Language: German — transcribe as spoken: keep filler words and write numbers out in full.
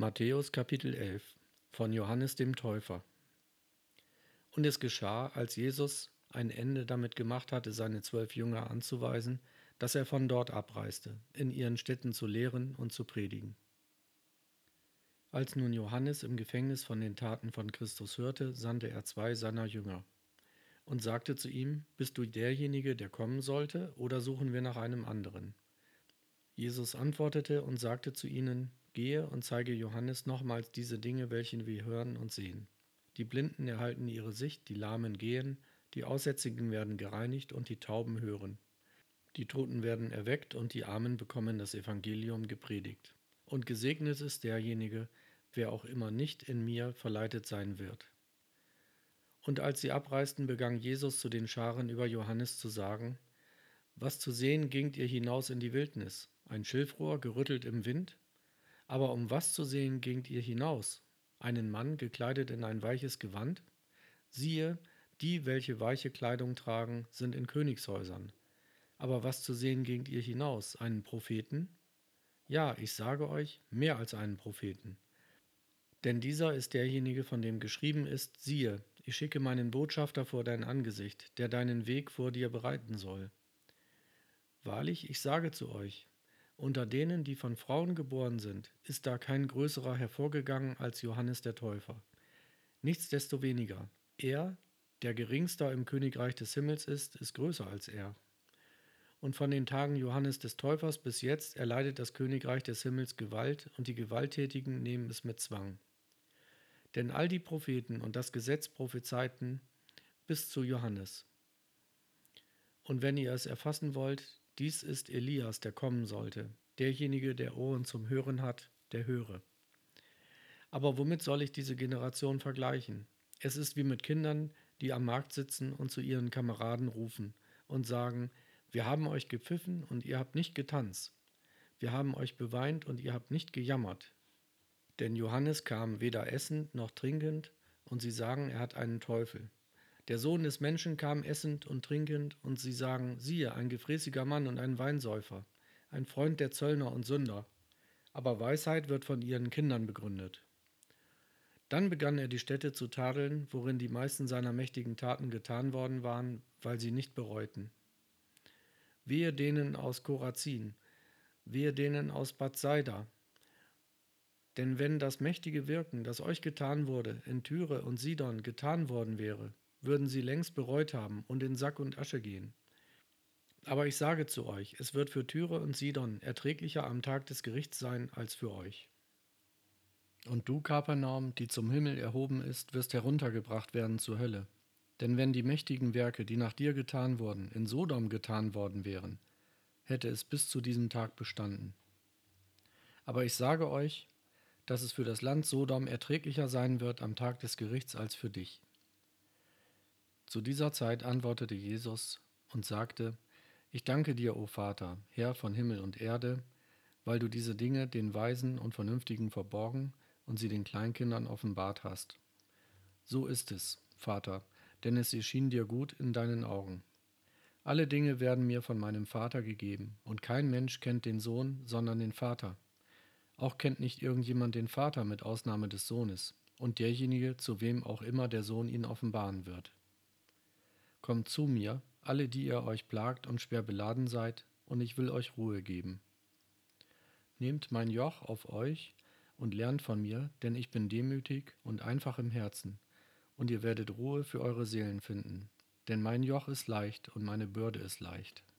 Matthäus Kapitel elf von Johannes dem Täufer. Und es geschah, als Jesus ein Ende damit gemacht hatte, seine zwölf Jünger anzuweisen, dass er von dort abreiste, in ihren Städten zu lehren und zu predigen. Als nun Johannes im Gefängnis von den Taten von Christus hörte, sandte er zwei seiner Jünger und sagte zu ihm: Bist du derjenige, der kommen sollte, oder suchen wir nach einem anderen? Jesus antwortete und sagte zu ihnen: Gehe und zeige Johannes nochmals diese Dinge, welche wir hören und sehen. Die Blinden erhalten ihre Sicht, die Lahmen gehen, die Aussätzigen werden gereinigt und die Tauben hören. Die Toten werden erweckt und die Armen bekommen das Evangelium gepredigt. Und gesegnet ist derjenige, wer auch immer nicht in mir verleitet sein wird. Und als sie abreisten, begann Jesus zu den Scharen über Johannes zu sagen: Was zu sehen gingt ihr hinaus in die Wildnis? Ein Schilfrohr gerüttelt im Wind? Aber um was zu sehen gingt ihr hinaus? Einen Mann gekleidet in ein weiches Gewand? Siehe, die, welche weiche Kleidung tragen, sind in Königshäusern. Aber was zu sehen gingt ihr hinaus? Einen Propheten? Ja, ich sage euch, mehr als einen Propheten. Denn dieser ist derjenige, von dem geschrieben ist: Siehe, ich schicke meinen Botschafter vor dein Angesicht, der deinen Weg vor dir bereiten soll. Wahrlich, ich sage zu euch, unter denen, die von Frauen geboren sind, ist da kein größerer hervorgegangen als Johannes der Täufer. Nichtsdestoweniger, er, der geringster im Königreich des Himmels ist, ist größer als er. Und von den Tagen Johannes des Täufers bis jetzt erleidet das Königreich des Himmels Gewalt, und die Gewalttätigen nehmen es mit Zwang. Denn all die Propheten und das Gesetz prophezeiten bis zu Johannes. Und wenn ihr es erfassen wollt, dies ist Elias, der kommen sollte. Derjenige, der Ohren zum Hören hat, der höre. Aber womit soll ich diese Generation vergleichen? Es ist wie mit Kindern, die am Markt sitzen und zu ihren Kameraden rufen und sagen: Wir haben euch gepfiffen und ihr habt nicht getanzt. Wir haben euch beweint und ihr habt nicht gejammert. Denn Johannes kam weder essend noch trinkend, und sie sagen, er hat einen Teufel. Der Sohn des Menschen kam essend und trinkend, und sie sagen: Siehe, ein gefräßiger Mann und ein Weinsäufer, ein Freund der Zöllner und Sünder. Aber Weisheit wird von ihren Kindern begründet. Dann begann er die Städte zu tadeln, worin die meisten seiner mächtigen Taten getan worden waren, weil sie nicht bereuten. Wehe denen aus Korazin, wehe denen aus Bethsaida. Denn wenn das mächtige Wirken, das euch getan wurde, in Tyre und Sidon getan worden wäre, würden sie längst bereut haben und in Sack und Asche gehen. Aber ich sage zu euch, es wird für Tyre und Sidon erträglicher am Tag des Gerichts sein als für euch. Und du, Kapernaum, die zum Himmel erhoben ist, wirst heruntergebracht werden zur Hölle. Denn wenn die mächtigen Werke, die nach dir getan wurden, in Sodom getan worden wären, hätte es bis zu diesem Tag bestanden. Aber ich sage euch, dass es für das Land Sodom erträglicher sein wird am Tag des Gerichts als für dich. Zu dieser Zeit antwortete Jesus und sagte: Ich danke dir, o Vater, Herr von Himmel und Erde, weil du diese Dinge den Weisen und Vernünftigen verborgen und sie den Kleinkindern offenbart hast. So ist es, Vater, denn es erschien dir gut in deinen Augen. Alle Dinge werden mir von meinem Vater gegeben, und kein Mensch kennt den Sohn, sondern den Vater. Auch kennt nicht irgendjemand den Vater mit Ausnahme des Sohnes und derjenige, zu wem auch immer der Sohn ihn offenbaren wird. Kommt zu mir, alle, die ihr euch plagt und schwer beladen seid, und ich will euch Ruhe geben. Nehmt mein Joch auf euch und lernt von mir, denn ich bin demütig und einfach im Herzen, und ihr werdet Ruhe für eure Seelen finden. Denn mein Joch ist leicht und meine Bürde ist leicht.